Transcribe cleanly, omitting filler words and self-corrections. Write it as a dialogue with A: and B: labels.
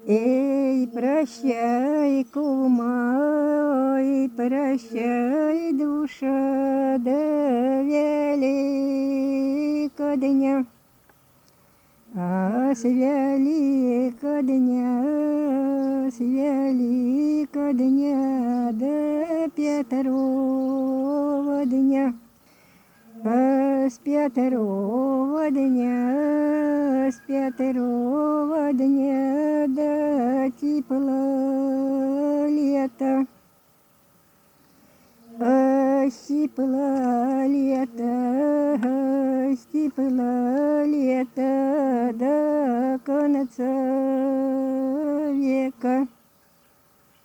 A: Эй, прощай, кума, эй, прощай, душа, до Великодня. А с Великодня до Петрова дня. А с Петрова дня до тепла лета. А с тепла лета до конца века.